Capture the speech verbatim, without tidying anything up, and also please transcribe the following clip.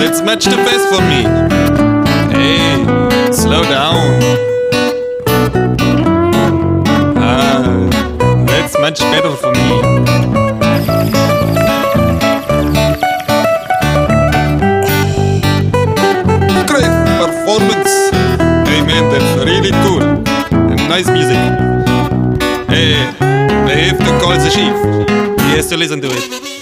That's much too fast for me. Hey, slow down. Ah, that's much better for me. Great performance. Hey man, that's really cool. And nice music. Hey, I have to call the chief. He has to listen to it.